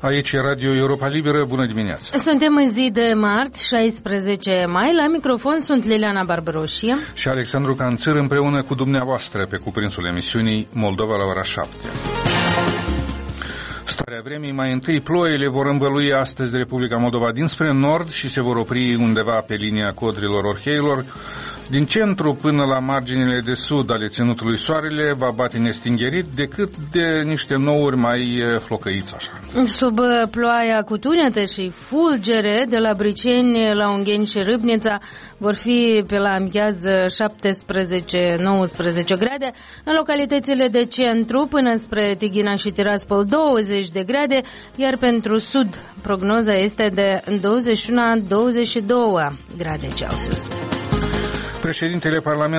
Aici e Radio Europa Liberă, bună dimineața! Suntem în zi de marți, 16 mai, la microfon sunt Liliana Barbaroșie și Alexandru Canțăr împreună cu dumneavoastră pe cuprinsul emisiunii Moldova la ora 7. Starea vremii, mai întâi ploile vor învălui astăzi Republica Moldova dinspre nord și se vor opri undeva pe linia Codrilor Orheilor. Din centru până la marginile de sud ale ținutului Soarele va bate nestingherit decât de niște nouri mai flocăiți așa. Sub ploaia cu tunete și fulgere de la Briceni la Ungheni și Râbnița vor fi pe la amiază 17-19 grade, în localitățile de centru până spre Tighina și Tiraspol 20 de grade, iar pentru sud prognoza este de 21-22 grade Celsius. Președintele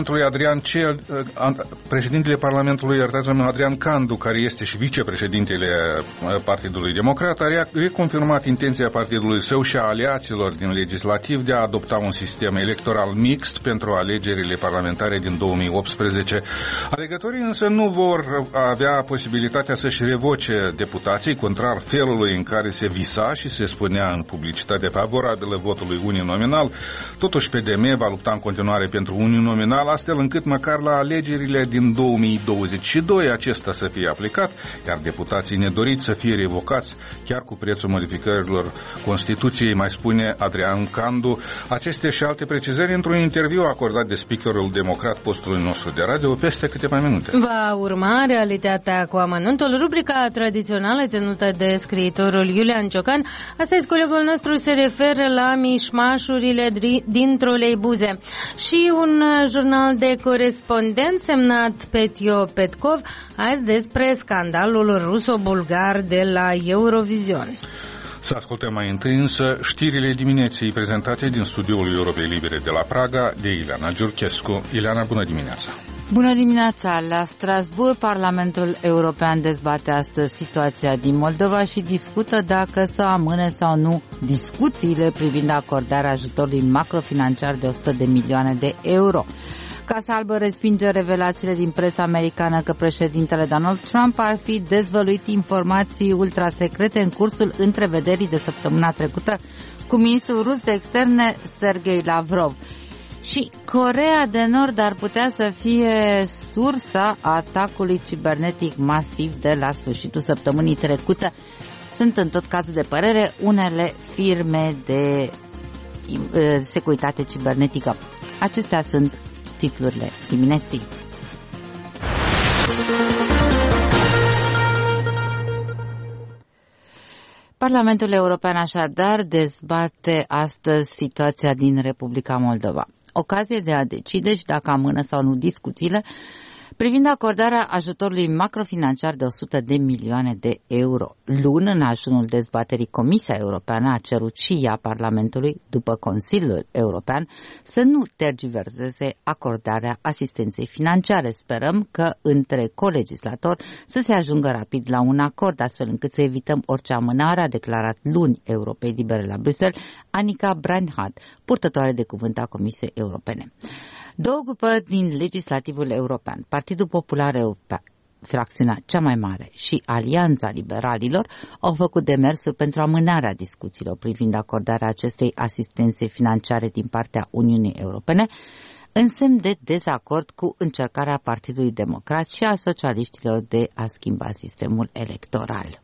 Parlamentului Adrian Candu, care este și vicepreședintele Partidului Democrat, a reconfirmat intenția partidului său și a aliaților din legislativ de a adopta un sistem electoral mixt pentru alegerile parlamentare din 2018. Alegătorii însă nu vor avea posibilitatea să-și revoce deputații, contrar felului în care se visa și se spunea în publicitate favorabilă votului uninominal. Totuși PDM va lupta în continuare pentru uninominal, astfel încât măcar la alegerile din 2022 acesta să fie aplicat, iar deputații nedoriți să fie revocați chiar cu prețul modificărilor Constituției, mai spune Adrian Candu. Aceste și alte precizări într-un interviu acordat de speakerul democrat postului nostru de radio peste câteva minute. Va urma Realitatea cu amănuntul, rubrica tradițională ținută de scriitorul Iulian Ciocan. Astăzi colegul nostru se referă la mișmașurile din troleibuze și un jurnal de corespondent semnat Petio Petkov azi despre scandalul ruso-bulgar de la Eurovision. Să ascultăm mai întâi însă știrile dimineții prezentate din studioul Europei Libere de la Praga de Ileana Giurchescu. Ileana, bună dimineața! Bună dimineața! La Strasbourg, Parlamentul European dezbate astăzi situația din Moldova și discută dacă să amâne sau nu discuțiile privind acordarea ajutorului macrofinanciar de 100 de milioane de euro. Casa Albă respinge revelațiile din presa americană că președintele Donald Trump ar fi dezvăluit informații ultrasecrete în cursul întrevederii de săptămâna trecută cu ministrul rus de externe Sergei Lavrov. Și Coreea de Nord ar putea să fie sursa atacului cibernetic masiv de la sfârșitul săptămânii trecute. Sunt în tot cazul de părere unele firme de securitate cibernetică. Acestea sunt titlurile dimineții. Parlamentul European așadar dezbate astăzi situația din Republica Moldova. Ocazie de a decide și dacă amână sau nu discuțiile privind acordarea ajutorului macrofinanciar de 100 de milioane de euro. Luni, în ajunul dezbaterii, Comisia Europeană a cerut și ea Parlamentului, după Consiliul European, să nu tergiverseze acordarea asistenței financiare. Sperăm că între colegislatori să se ajungă rapid la un acord, astfel încât să evităm orice amânare, a declarat luni Europei Libere la Bruxelles Annika Breinhardt, purtătoare de cuvânt a Comisiei Europene. Două grupări din legislativul european, Partidul Popular European, fracțiunea cea mai mare, și Alianța Liberalilor, au făcut demersuri pentru amânarea discuțiilor privind acordarea acestei asistențe financiare din partea Uniunii Europene, în semn de dezacord cu încercarea Partidului Democrat și a socialiștilor de a schimba sistemul electoral.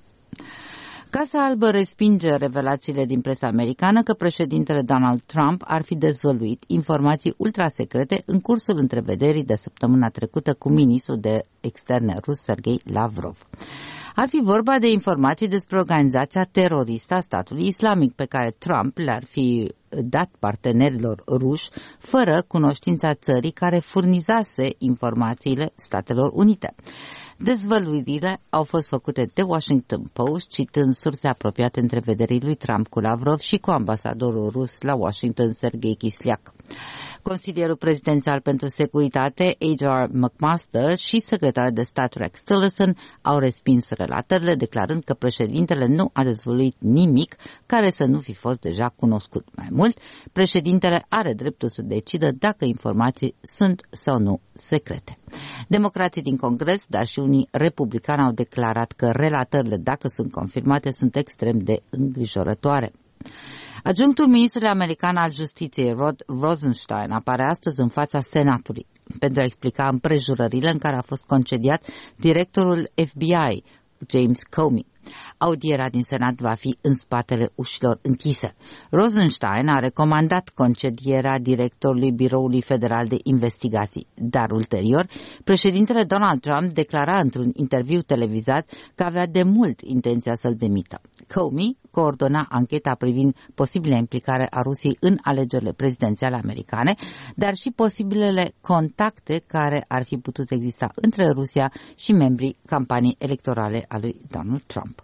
Casa Albă respinge revelațiile din presa americană că președintele Donald Trump ar fi dezvăluit informații ultrasecrete în cursul întrevederii de săptămâna trecută cu ministrul de externe rus Sergei Lavrov. Ar fi vorba de informații despre organizația teroristă a statului islamic pe care Trump le-ar fi dat partenerilor ruși fără cunoștința țării care furnizase informațiile Statelor Unite. Dezvăluirile au fost făcute de Washington Post, citând surse apropiate întrevederii lui Trump cu Lavrov și cu ambasadorul rus la Washington, Sergei Kislyak. Consilierul prezidențial pentru securitate, H.R. McMaster, și secretarul de stat Rex Tillerson au respins relatările, declarând că președintele nu a dezvăluit nimic care să nu fi fost deja cunoscut. Mai mult, președintele are dreptul să decidă dacă informații sunt sau nu secrete. Democrații din Congres, dar și unii republicani au declarat că relatările, dacă sunt confirmate, sunt extrem de îngrijorătoare. Adjunctul ministrului american al justiției, Rod Rosenstein, apare astăzi în fața Senatului pentru a explica împrejurările în care a fost concediat directorul FBI, James Comey. Audierea din Senat va fi în spatele ușilor închise. Rosenstein a recomandat concedierea directorului Biroului Federal de Investigații, dar ulterior, președintele Donald Trump declara într-un interviu televizat că avea de mult intenția să-l demită. Comey coordona ancheta privind posibilă implicare a Rusiei în alegerile prezidențiale americane, dar și posibilele contacte care ar fi putut exista între Rusia și membrii campaniei electorale a lui Donald Trump.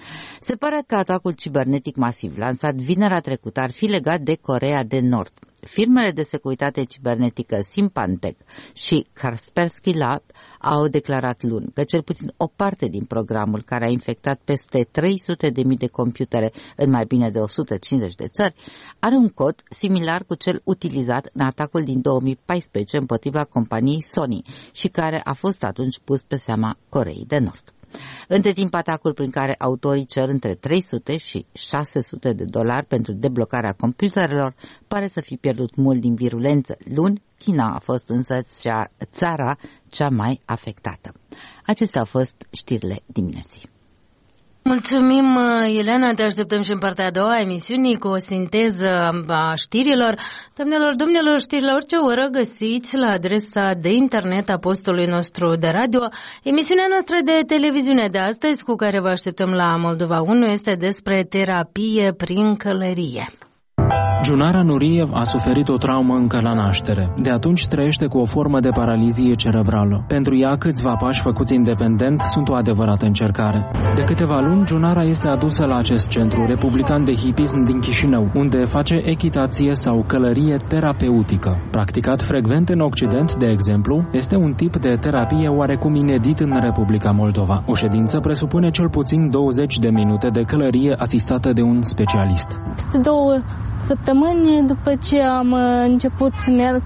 Se pare că atacul cibernetic masiv lansat vinerea trecută ar fi legat de Coreea de Nord. Firmele de securitate cibernetică Symantec și Kaspersky Lab au declarat luni că cel puțin o parte din programul care a infectat peste 300.000 de computere în mai bine de 150 de țări are un cod similar cu cel utilizat în atacul din 2014 împotriva companiei Sony și care a fost atunci pus pe seama Coreei de Nord. Între timp, atacul prin care autorii cer între 300 și 600 de dolari pentru deblocarea computerelor pare să fi pierdut mult din virulență. Luni, China a fost însă țara cea mai afectată. Acestea au fost știrile dimineții. Mulțumim, Ileana, te așteptăm și în partea a doua a emisiunii cu o sinteză a știrilor. Doamnelor, domnilor, știri la orice oră găsiți la adresa de internet a postului nostru de radio. Emisiunea noastră de televiziune de astăzi, cu care vă așteptăm la Moldova 1, este despre terapie prin călărie. Junara Nuriev a suferit o traumă încă la naștere. De atunci trăiește cu o formă de paralizie cerebrală. Pentru ea, câțiva pași făcuți independent sunt o adevărată încercare. De câteva luni, Junara este adusă la acest centru republican de hipism din Chișinău, unde face echitație sau călărie terapeutică. Practicat frecvent în Occident, de exemplu, este un tip de terapie oarecum inedit în Republica Moldova. O ședință presupune cel puțin 20 de minute de călărie asistată de un specialist. 2 săptămâni după ce am început să merg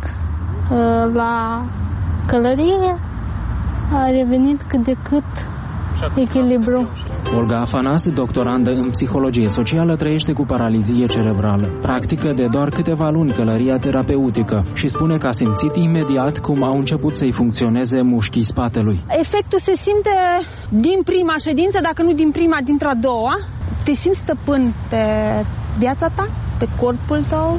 la călărie, a revenit cât de cât echilibru. Olga Afanas, doctorandă în psihologie socială, trăiește cu paralizie cerebrală. Practică de doar câteva luni călăria terapeutică și spune că a simțit imediat cum au început să-i funcționeze mușchii spatelui. Efectul se simte din prima ședință, dacă nu din prima, dintre a doua. Te simți stăpân pe viața ta, pe corpul tău.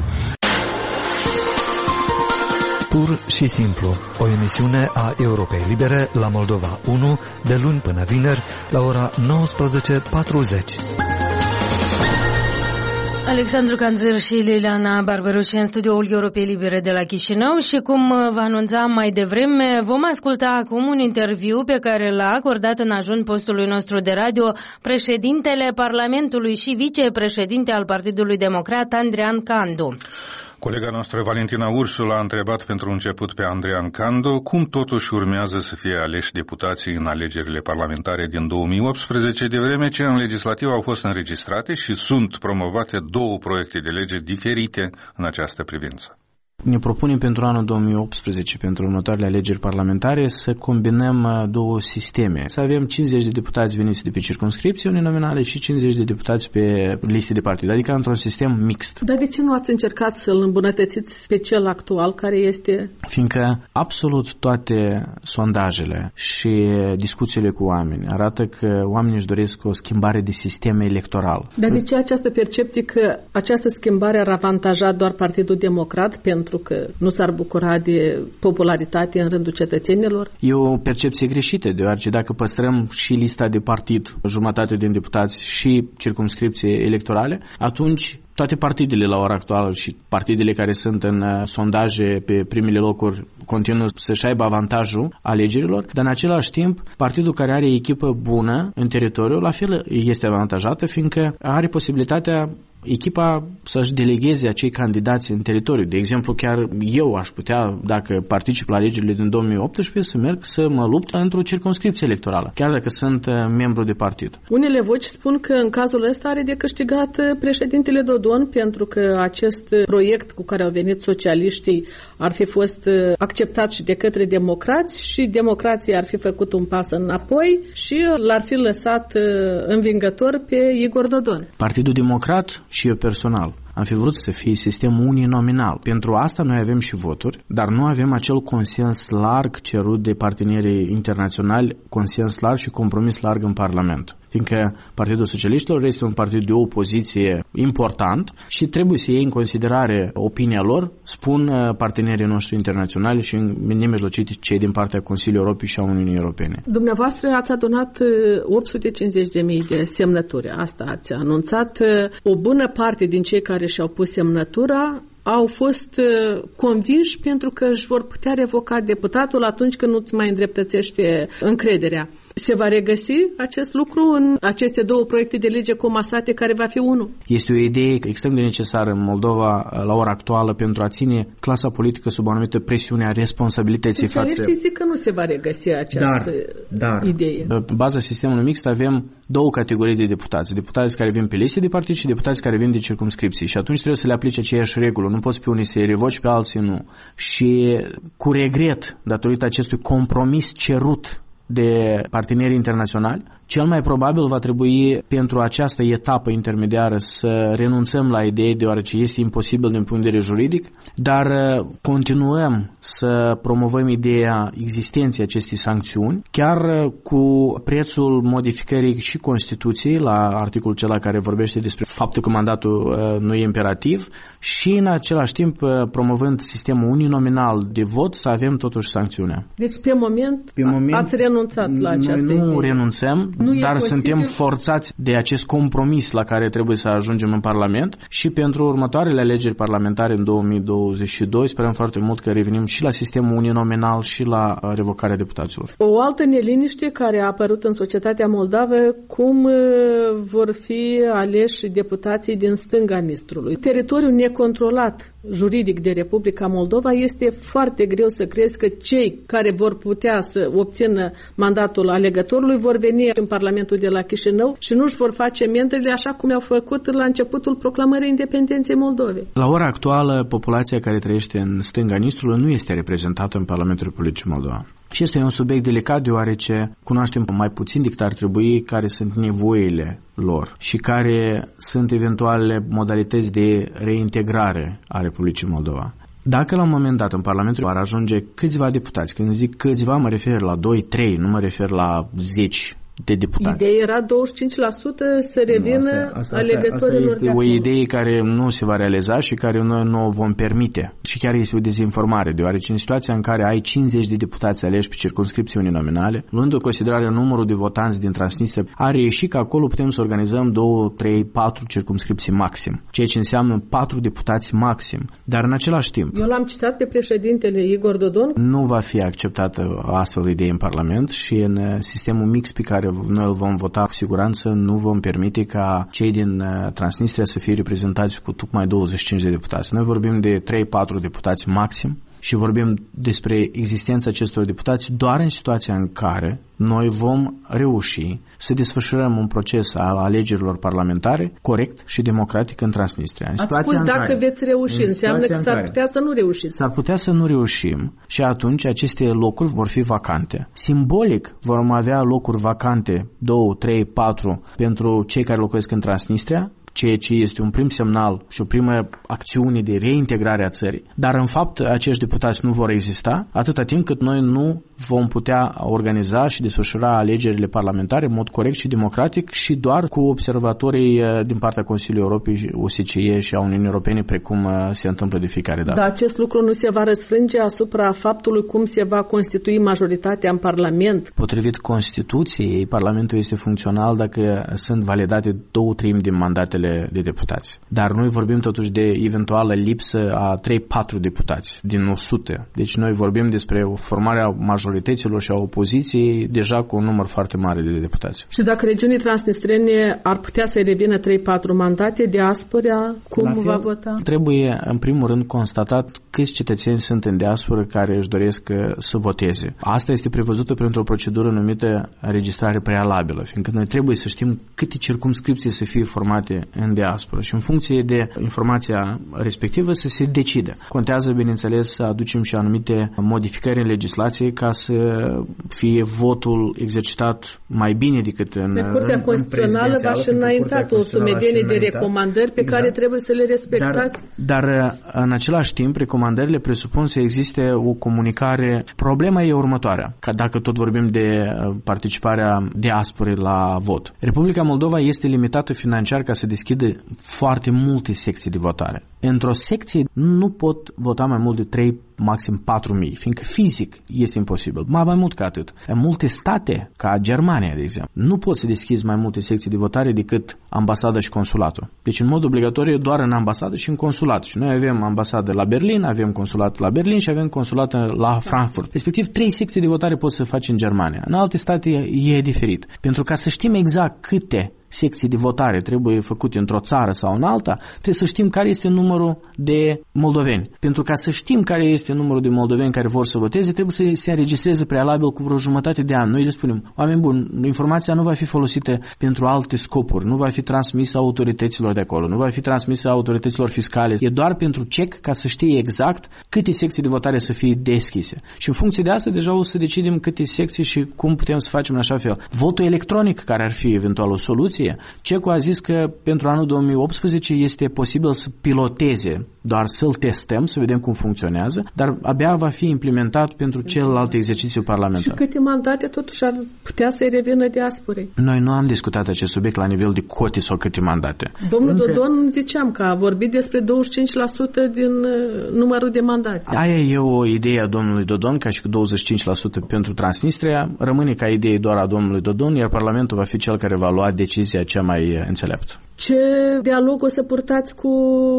Pur și simplu, o emisiune a Europei Libere la Moldova 1, de luni până vineri, la ora 19:40. Alexandru Canzer și Liliana Barbaroși în studioul Europei Libere de la Chișinău și, cum vă anunțam mai devreme, vom asculta acum un interviu pe care l-a acordat în ajun postului nostru de radio președintele Parlamentului și vicepreședinte al Partidului Democrat, Andrian Candu. Colega noastră Valentina Ursul a întrebat pentru început pe Andrian Candu cum totuși urmează să fie aleși deputații în alegerile parlamentare din 2018, de vreme ce în legislativ au fost înregistrate și sunt promovate 2 proiecte de lege diferite în această privință. Ne propunem pentru anul 2018, pentru următoarele alegeri parlamentare, să combinăm 2 sisteme. Să avem 50 de deputați veniți de pe circumscripții uninominale și 50 de deputați pe liste de partid, adică într-un sistem mixt. Dar de ce nu ați încercat să-l îmbunătățiți pe cel actual, care este? Fiindcă absolut toate sondajele și discuțiile cu oameni arată că oamenii își doresc o schimbare de sistem electoral. Dar de ce această percepție că această schimbare ar avantaja doar Partidul Democrat pentru că nu s-ar bucura de popularitate în rândul cetățenilor? E o percepție greșită, deoarece dacă păstrăm și lista de partid, jumătate din deputați și circumscripții electorale, atunci toate partidele la ora actuală și partidele care sunt în sondaje pe primele locuri continuă să-și aibă avantajul alegerilor, dar în același timp partidul care are echipă bună în teritoriu la fel este avantajată, fiindcă are posibilitatea echipa să-și delegheze acei candidați în teritoriu. De exemplu, chiar eu aș putea, dacă particip la alegerile din 2018, să merg să mă lupt într-o circumscripție electorală, chiar dacă sunt membru de partid. Unele voci spun că în cazul ăsta are de câștigat președintele Dodon, pentru că acest proiect cu care au venit socialiștii ar fi fost acceptat și de către democrați și democrația ar fi făcut un pas înapoi și l-ar fi lăsat învingător pe Igor Dodon. Partidul Democrat și eu personal am fi vrut să fie sistem uninominal. Pentru asta noi avem și voturi, dar nu avem acel consens larg cerut de partenerii internaționali, consens larg și compromis larg în Parlament. Fiindcă Partidul Socialiștilor este un partid de opoziție important și trebuie să iei în considerare opinia lor, spun partenerii noștri internaționali și nemijlociți cei din partea Consiliului Europei și a Uniunii Europene. Dumneavoastră ați adunat 850.000 de semnături. Asta ați anunțat. O bună parte din cei care și-au pus semnătura au fost convinși pentru că își vor putea revoca deputatul atunci când nu-ți mai îndreptățește încrederea. Se va regăsi acest lucru în aceste două proiecte de lege comasate, care va fi unul? Este o idee extrem de necesară în Moldova la ora actuală pentru a ține clasa politică sub o anumită presiune a responsabilității față. Socialiștii zic că nu se va regăsi această idee. Pe baza sistemului mixt avem două categorii de deputați. Deputați care vin pe liste de partid și deputați care vin de circumscripții. Și atunci trebuie să le aplice aceeași regulă. Nu poți pe unii să-i revoci, pe alții nu. Și cu regret, datorită acestui compromis cerut de partenerii internaționali, cel mai probabil va trebui pentru această etapă intermediară să renunțăm la idei, deoarece este imposibil din punct de vedere juridic, dar continuăm să promovăm ideea existenței acestei sancțiuni, chiar cu prețul modificării și Constituției la articolul acela care vorbește despre faptul că mandatul nu e imperativ și în același timp promovând sistemul uninominal de vot să avem totuși sancțiunea. Deci pe moment ați renunțat la această idee. Nu renunțăm, dar suntem forțați de acest compromis la care trebuie să ajungem în Parlament și pentru următoarele alegeri parlamentare în 2022 sperăm foarte mult că revenim și la sistemul uninominal și la revocarea deputaților. O altă neliniște care a apărut în societatea moldavă, cum vor fi aleși deputații din stânga Nistrului. Teritoriul necontrolat juridic de Republica Moldova, este foarte greu să crezi că cei care vor putea să obțină mandatul alegătorului vor veni în Parlamentul de la Chișinău și nu își vor face mentele așa cum au făcut la începutul proclamării independenței Moldovei. La ora actuală, populația care trăiește în stânga Nistrului nu este reprezentată în Parlamentul Republicii Moldova. Și este un subiect delicat deoarece cunoaștem mai puțin decât ar trebui care sunt nevoile lor și care sunt eventuale modalități de reintegrare a Republicii Moldova. Dacă la un moment dat în Parlamentul ar ajunge câțiva deputați, când zic câțiva mă refer la 2-3, nu mă refer la 10 de deputați. Ideea era 25% să revină alegătorilor. Asta este o idee care nu se va realiza și care noi nu o vom permite. Și chiar este o dezinformare, deoarece în situația în care ai 50 de deputați aleși pe circumscripții uninominale, luând în considerare numărul de votanți din Transnistria, a reieșit că acolo putem să organizăm 2, 3, 4 circumscripții maxim, ceea ce înseamnă 4 deputați maxim. Dar în același timp... Eu l-am citat pe președintele Igor Dodon. Nu va fi acceptată astfel de idee în Parlament și în sistemul mix pe care noi îl vom vota cu siguranță, nu vom permite ca cei din Transnistria să fie reprezentați cu tocmai 25 de deputați. Noi vorbim de 3-4 deputați maxim și vorbim despre existența acestor deputați doar în situația în care noi vom reuși să desfășurăm un proces al alegerilor parlamentare corect și democratic în Transnistria. Ați spus dacă veți reuși, înseamnă că s-ar putea să nu reușiți. S-ar putea să nu reușim și atunci aceste locuri vor fi vacante. Simbolic vom avea locuri vacante, 2, 3, 4 pentru cei care locuiesc în Transnistria, ceea ce este un prim semnal și o primă acțiune de reintegrare a țării. Dar în fapt acești deputați nu vor exista atâta timp cât noi nu vom putea organiza și desfășura alegerile parlamentare în mod corect și democratic și doar cu observatorii din partea Consiliului Europei, OSCE și a Uniunii Europene, precum se întâmplă de fiecare dată. Dar acest lucru nu se va răsfrânge asupra faptului cum se va constitui majoritatea în Parlament? Potrivit Constituției, Parlamentul este funcțional dacă sunt validate 2/3 din mandatele listele de deputați. Dar noi vorbim totuși de eventuală lipsă a 3-4 deputați din 100. Deci noi vorbim despre formarea majorităților și a opoziției deja cu un număr foarte mare de deputați. Și dacă regiunii transnistrene ar putea să-i revină 3-4 mandate, diaspora cum va vota? Trebuie în primul rând constatat câți cetățeni sunt în diasporă care își doresc să voteze. Asta este prevăzută printr-o procedură numită registrare prealabilă, fiindcă noi trebuie să știm câte circumscripții să fie formate în diasporă și în funcție de informația respectivă să se decide. Contează, bineînțeles, să aducem și anumite modificări în legislație ca să fie votul exercitat mai bine decât în Curtea Constituțională v-a și înaintat o sumedenie de recomandări pe care trebuie să le respectați. Dar în același timp, recomandările presupun să existe o comunicare. Problema e următoarea, că dacă tot vorbim de participarea diasporei la vot. Republica Moldova este limitată financiar ca să deschidă foarte multe secții de votare. Într-o secție nu pot vota mai mult de 3, maxim 4.000, fiindcă fizic este imposibil. Mai mult ca atât. În multe state, ca Germania, de exemplu, nu poți să deschizi mai multe secții de votare decât ambasada și consulatul. Deci, în mod obligatoriu, doar în ambasadă și în consulat. Și noi avem ambasadă la Berlin, avem consulat la Berlin și avem consulat la Frankfurt. Respectiv, 3 secții de votare poți să faci în Germania. În alte state e diferit. Pentru ca să știm exact câte secții de votare trebuie făcute într-o țară sau în alta, trebuie să știm care este numărul de moldoveni. Pentru ca să știm care este numărul de moldoveni care vor să voteze, trebuie să se înregistreze prealabil cu vreo jumătate de an. Noi le spunem, oameni buni, informația nu va fi folosită pentru alte scopuri, nu va fi transmisă autorităților de acolo, nu va fi transmisă autorităților fiscale. E doar pentru cec ca să știe exact câte secții de votare să fie deschise. Și în funcție de asta deja o să decidem câte secții și cum putem să facem în așa fel. Votul electronic, care ar fi eventual o soluție. CECU a zis că pentru anul 2018 este posibil să piloteze, doar să-l testăm, să vedem cum funcționează, dar abia va fi implementat pentru celălalt exercițiu parlamentar. Și câte mandate totuși ar putea să-i revină diasporei? Noi nu am discutat acest subiect la nivel de cote sau câte mandate. Domnul Dodon ziceam că a vorbit despre 25% din numărul de mandate. Aia e o idee a domnului Dodon, ca și cu 25% pentru Transnistria. Rămâne ca idee doar a domnului Dodon, iar Parlamentul va fi cel care va lua decizia cea mai înțeleaptă. Ce dialog o să purtați cu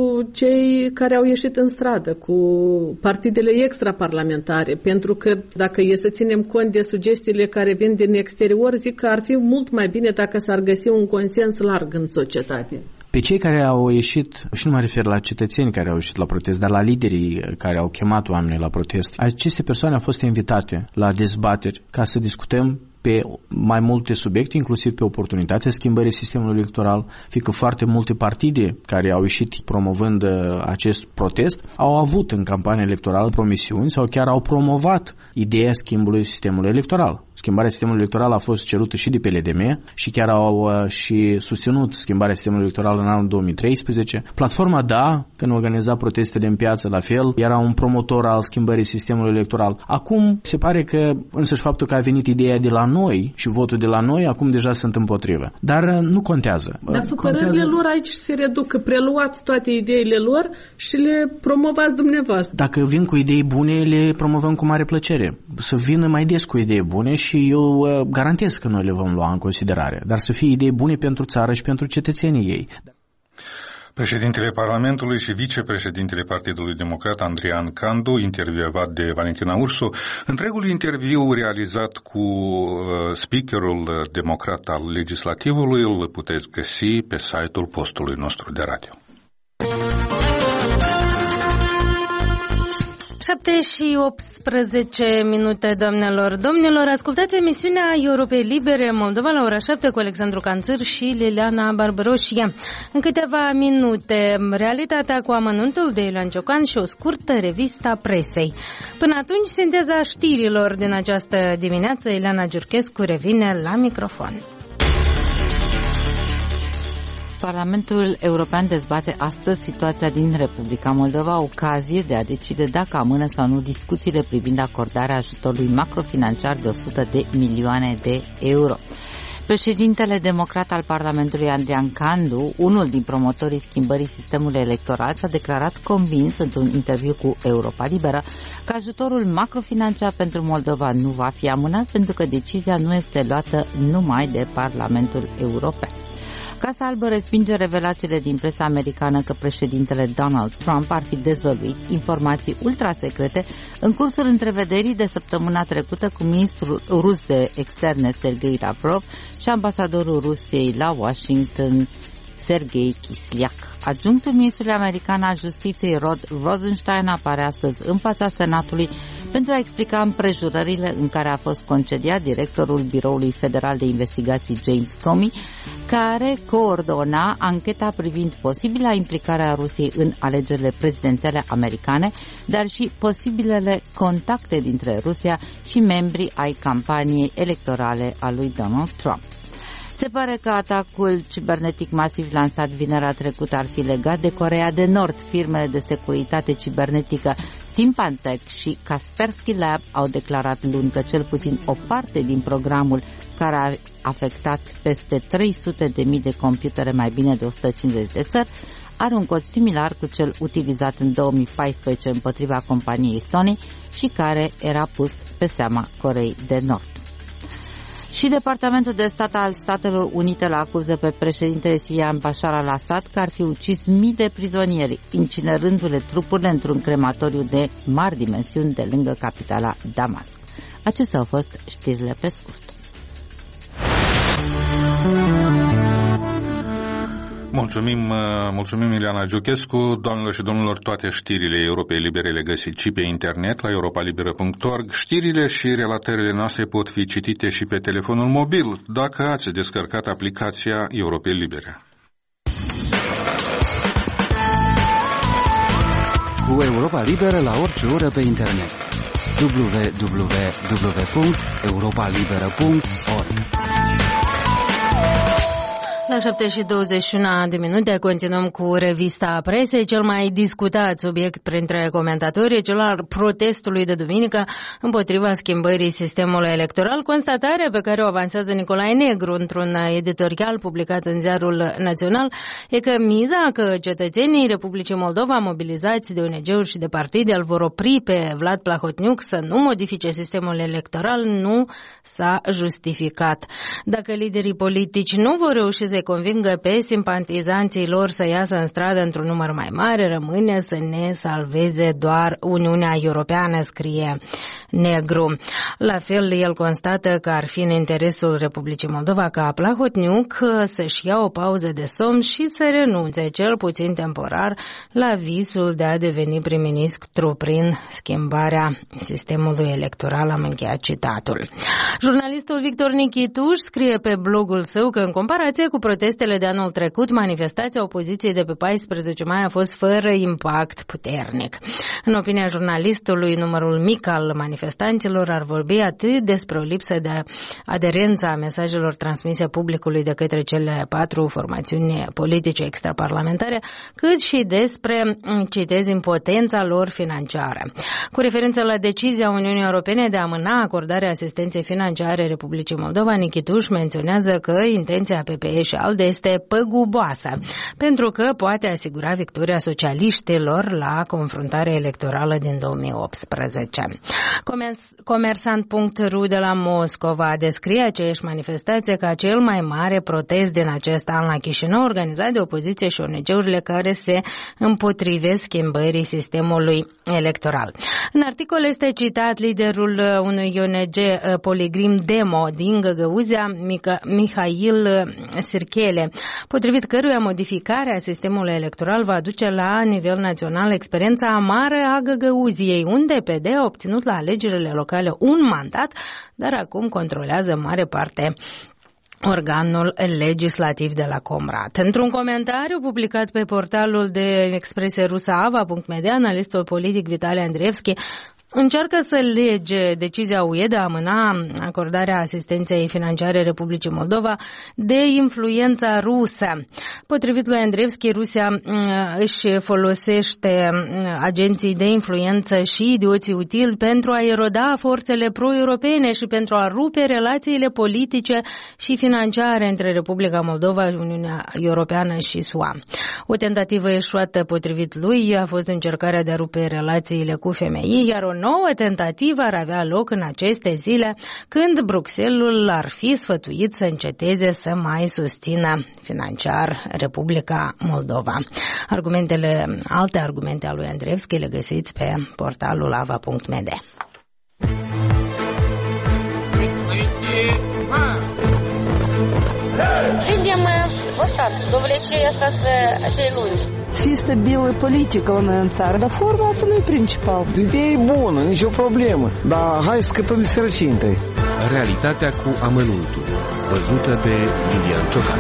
cei care au ieșit în stradă, cu partidele extraparlamentare? Pentru că dacă e să ținem cont de sugestiile care vin din exterior, zic că ar fi mult mai bine dacă s-ar găsi un consens larg în societate. Pe cei care au ieșit, și nu mă refer la cetățeni care au ieșit la protest, dar la liderii care au chemat oamenii la protest, aceste persoane au fost invitate la dezbateri ca să discutăm pe mai multe subiecte, inclusiv pe oportunitatea schimbării sistemului electoral, fiindcă foarte multe partide care au ieșit promovând acest protest au avut în campania electorală promisiuni sau chiar au promovat ideea schimbului sistemului electoral. Schimbarea sistemului electoral a fost cerută și de PLDM și chiar au și susținut schimbarea sistemului electoral în anul 2013. Platforma DA, când organiza protestele în piață, la fel, era un promotor al schimbării sistemului electoral. Acum se pare că însăși faptul că a venit ideea de la noi și votul de la noi, acum deja sunt împotrivă. Dar nu contează. Dar supărările lor aici se reduc, că preluați toate ideile lor și le promovați dumneavoastră. Dacă vin cu idei bune, le promovăm cu mare plăcere. Să vină mai des cu idei bune și eu garantez că noi le vom lua în considerare. Dar să fie idei bune pentru țară și pentru cetățenii ei. Președintele Parlamentului și vicepreședintele Partidului Democrat, Andrian Candu, intervievat de Valentina Ursu. Întregul interviu realizat cu speakerul democrat al legislativului îl puteți găsi pe site-ul postului nostru de radio. 7 și 18 minute, doamnelor, domnilor. Ascultați emisiunea Europei Libere Moldova la ora 7 cu Alexandru Canțăr și Liliana Barbaroșia. În câteva minute, realitatea cu amănuntul de Iulian Ciocan și o scurtă revista presei. Până atunci, sinteza știrilor din această dimineață, Ileana Giurchescu revine la microfon. Parlamentul European dezbate astăzi situația din Republica Moldova, ocazie de a decide dacă amână sau nu discuțiile privind acordarea ajutorului macrofinanciar de 100 de milioane de euro. Președintele democrat al Parlamentului, Andrian Candu, unul din promotorii schimbării sistemului electoral, s-a declarat convins într-un interviu cu Europa Liberă că ajutorul macrofinanciar pentru Moldova nu va fi amânat pentru că decizia nu este luată numai de Parlamentul European. Casa Albă respinge revelațiile din presa americană că președintele Donald Trump ar fi dezvăluit informații ultrasecrete în cursul întrevederii de săptămâna trecută cu ministrul rus de externe Sergei Lavrov și ambasadorul Rusiei la Washington Sergei Kislyak. Adjunctul ministrului american al justiției Rod Rosenstein apare astăzi în fața Senatului pentru a explica împrejurările în care a fost concediat directorul Biroului Federal de Investigații James Comey, care coordona ancheta privind posibila implicare a Rusiei în alegerile prezidențiale americane, dar și posibilele contacte dintre Rusia și membrii ai campaniei electorale a lui Donald Trump. Se pare că atacul cibernetic masiv lansat vinerea trecută ar fi legat de Coreea de Nord. Firmele de securitate cibernetică Symantec și Kaspersky Lab au declarat luni că cel puțin o parte din programul care a afectat peste 300.000 de computere mai bine de 150 de țări are un cod similar cu cel utilizat în 2014 împotriva companiei Sony și care era pus pe seama Coreei de Nord. Și Departamentul de Stat al Statelor Unite îl acuză pe președintele sirian Bashar al-Assad că ar fi ucis mii de prizonieri, incinerându-le trupurile într-un crematoriu de mari dimensiuni de lângă capitala Damasc. Acestea au fost știrile pe scurt. Mulțumim Ileana Giuchescu. Doamnelor și domnilor, toate știrile Europei Libere le găsiți și pe internet la europalibera.org. Știrile și relatările noastre pot fi citite și pe telefonul mobil dacă ați descărcat aplicația Europei Libere. Cu Europa Liberă la orice oră pe internet. www.europalibera.org. La 7:21 de minute continuăm cu revista presei. Cel mai discutat subiect printre comentatori e cel al protestului de duminică împotriva schimbării sistemului electoral. Constatarea pe care o avansează Nicolae Negru într-un editorial publicat în Ziarul Național e că miza că cetățenii Republicii Moldova, mobilizați de ONG-uri și de partide, îl vor opri pe Vlad Plahotniuc să nu modifice sistemul electoral nu s-a justificat. Dacă liderii politici nu vor reuși să convingă pe simpatizanții lor să iasă în stradă într-un număr mai mare, rămâne să ne salveze doar Uniunea Europeană, scrie Negru. La fel, el constată că ar fi în interesul Republicii Moldova ca Plahotniuc să-și ia o pauză de somn și să renunțe, cel puțin temporar, la visul de a deveni prim-ministru prin schimbarea sistemului electoral. Am încheiat citatul. Jurnalistul Victor Nichituș scrie pe blogul său că în comparație cu protestele de anul trecut, manifestația opoziției de pe 14 mai a fost fără impact puternic. În opinia jurnalistului, numărul mic al manifestanților ar vorbi atât despre o lipsă de aderență a mesajelor transmise publicului de către cele 4 formațiuni politice extraparlamentare, cât și despre, citez, impotența lor financiară. Cu referință la decizia Uniunii Europene de a amâna acordarea asistenței financiare Republicii Moldova, Nichituș menționează că intenția PPE și ALDE este păguboasă, pentru că poate asigura victoria socialiștilor la confruntarea electorală din 2018. Comersant.ru de la Moscova descrie aceeași manifestație ca cel mai mare protest din acest an la Chișinău, organizat de opoziție și ONG-urile care se împotrivesc schimbării sistemului electoral. În articol este citat liderul unui ONG Poligrim Demo din Găgăuzia, Mihail Sirchele, potrivit căruia modificarea sistemului electoral va duce la nivel național experiența amară a Găgăuziei, unde PD a obținut la alegerile locale un mandat, dar acum controlează în mare parte organul legislativ de la Comrat. Într-un comentariu publicat pe portalul de expresie rusă ava.media, analistul politic Vitali Andreevski încearcă să lege decizia UE de a amâna acordarea asistenței financiare Republicii Moldova de influența rusă. Potrivit lui Andreevski, Rusia își folosește agenții de influență și idioții utili pentru a eroda forțele pro-europene și pentru a rupe relațiile politice și financiare între Republica Moldova, Uniunea Europeană și SUA. O tentativă eșuată, potrivit lui, a fost încercarea de a rupe relațiile cu FMI, iar nouă tentativă ar avea loc în aceste zile, când Bruxelles ar fi sfătuit să înceteze să mai susțină financiar Republica Moldova. Alte argumente ale lui Andreevski le găsiți pe portalul ava.md. Видим ăsta, довлечение asta acei lungi. Fi stabilă politică la noi în țară, dar forma asta nu e principal. Ideea e bună, nicio problemă, dar hai să scăpăm de sărăcie întâi. Realitatea cu amănuntul, văzută de Iulian Ciocan.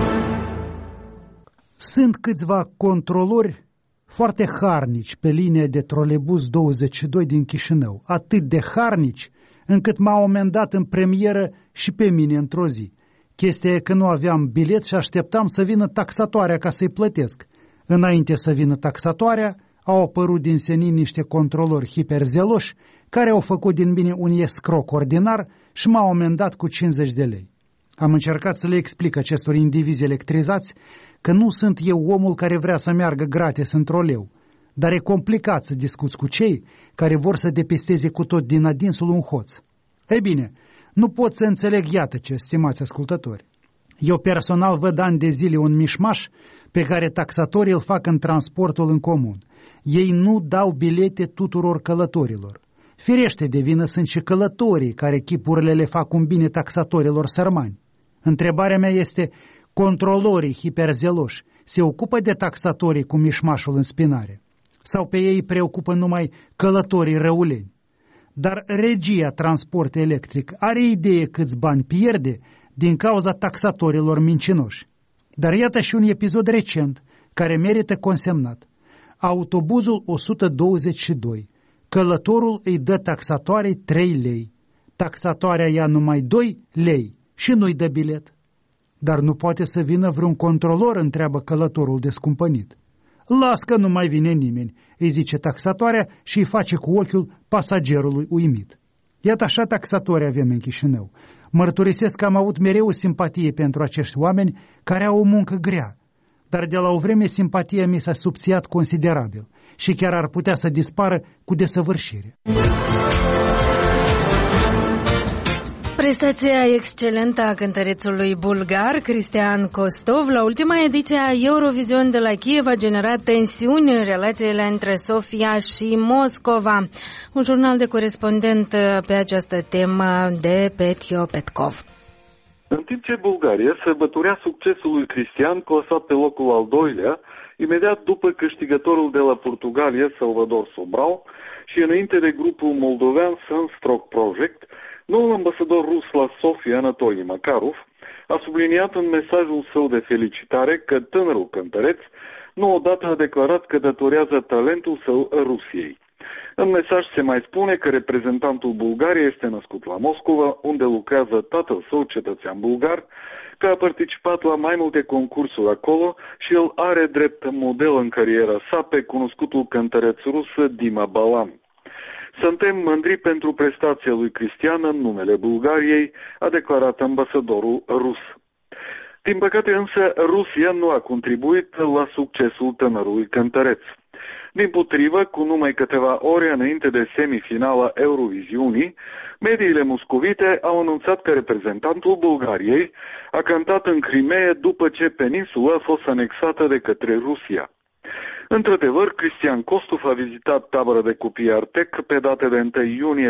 Sunt câțiva controlori foarte harnici pe linia de trolebuz 22 din Chișinău, atât de harnici încât m-au amendat în premieră și pe mine într-o zi. Chestia e că nu aveam bilet și așteptam să vină taxatoarea ca să-i plătesc. Înainte să vină taxatoarea, au apărut din senin niște controlori hiperzeloși care au făcut din mine un escroc ordinar și m-au amendat cu 50 de lei. Am încercat să le explic acestor indivizi electrizați că nu sunt eu omul care vrea să meargă gratis în troleu, dar e complicat să discuți cu cei care vor să depisteze cu tot din adinsul un hoț. Ei bine, nu pot să înțeleg, iată ce, stimați ascultători. Eu personal văd ani de zile un mișmaș pe care taxatorii îl fac în transportul în comun. Ei nu dau bilete tuturor călătorilor. Firește de vină sunt și călătorii care chipurile le fac un bine taxatorilor sărmani. Întrebarea mea este, controlorii hiperzeloși se ocupă de taxatorii cu mișmașul în spinare? Sau pe ei preocupă numai călătorii răuleni? Dar regia transport electric are idee câți bani pierde din cauza taxatorilor mincinoși. Dar iată și un episod recent care merită consemnat. Autobuzul 122. Călătorul îi dă taxatoarei 3 lei. Taxatoarea ia numai 2 lei și nu-i dă bilet. Dar nu poate să vină vreun controlor, întreabă călătorul descumpănit. Las că nu mai vine nimeni, îi zice taxatoarea și îi face cu ochiul pasagerului uimit. Iată așa taxatori avem în Chișinău. Mărturisesc că am avut mereu simpatie pentru acești oameni care au o muncă grea, dar de la o vreme simpatia mi s-a subțiat considerabil și chiar ar putea să dispară cu desăvârșire. Prestația excelentă a cântărețului bulgar Cristian Kostov la ultima ediție a Eurovision de la Kiev a generat tensiuni în relațiile între Sofia și Moscova. Un jurnal de corespondent pe această temă de Petio Petkov. În timp ce Bulgaria sărbătorea succesul lui Cristian, clasat pe locul al 2-lea, imediat după câștigătorul de la Portugalia, Salvador Sobral, și înainte de grupul moldovean Sunstroke Project, noul ambasador rus la Sofia, Anatolii Makarov, a subliniat în mesajul său de felicitare că tânărul cântăreț nu odată a declarat că datorează talentul său Rusiei. În mesaj se mai spune că reprezentantul Bulgariei este născut la Moscova, unde lucrează tatăl său, cetățean bulgar, că a participat la mai multe concursuri acolo și el are drept model în cariera sa pe cunoscutul cântăreț rus Dima Balan. Suntem mândri pentru prestația lui Cristian în numele Bulgariei, a declarat ambasadorul rus. Din păcate însă, Rusia nu a contribuit la succesul tânărului cântăreț. Dimpotrivă, cu numai câteva ore înainte de semifinala Euroviziunii, mediile moscovite au anunțat că reprezentantul Bulgariei a cântat în Crimea după ce peninsula a fost anexată de către Rusia. Într-adevăr, Cristian Kostov a vizitat tabăra de copii Artec pe data de 1 iunie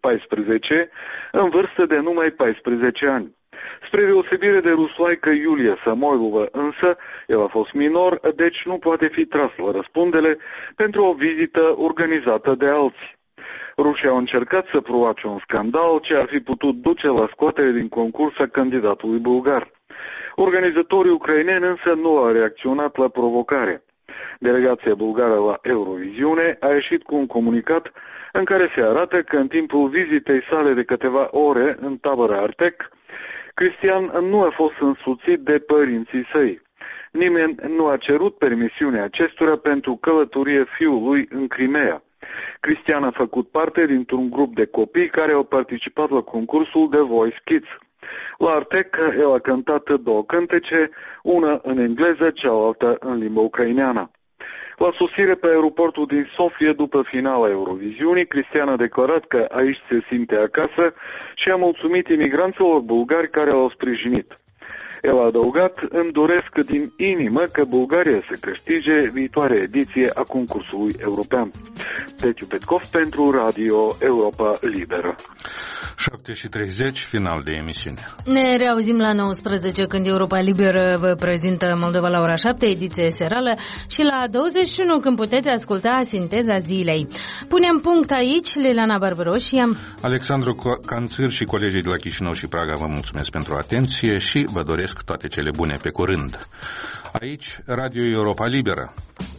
2014, în vârstă de numai 14 ani. Spre deosebire de rusoaică Iulia Samoilova, însă, el a fost minor, deci nu poate fi tras la răspundere pentru o vizită organizată de alții. Rușii au încercat să provoace un scandal ce ar fi putut duce la scoatere din concurs a candidatului bulgar. Organizatorii ucraineni însă nu au reacționat la provocare. Delegația bulgară la Euroviziune a ieșit cu un comunicat în care se arată că în timpul vizitei sale de câteva ore în tabăra Artec, Cristian nu a fost însoțit de părinții săi. Nimeni nu a cerut permisiunea acestora pentru călătorie fiului în Crimea. Cristian a făcut parte dintr-un grup de copii care au participat la concursul The Voice Kids. La Artec, el a cântat 2 cântece, una în engleză, cealaltă în limba ucraineană. La sosire pe aeroportul din Sofia după finala Euroviziunii, Cristian a declarat că aici se simte acasă și a mulțumit imigranților bulgari care l-au sprijinit. El a adăugat: îmi doresc din inimă că Bulgaria să câștige viitoarea ediție a concursului european. Petiu Petkov pentru Radio Europa Liberă. 7:30, final de emisiune. Ne reauzim la 19 când Europa Liberă vă prezintă Moldova la ora 7, ediție serală, și la 21 când puteți asculta Sinteza zilei. Punem punct aici, Liliana Barbaros și Alexandru Canțir și colegii de la Chișinău și Praga vă mulțumesc pentru atenție și vă doresc toate cele bune pe curând. Aici, Radio Europa Liberă.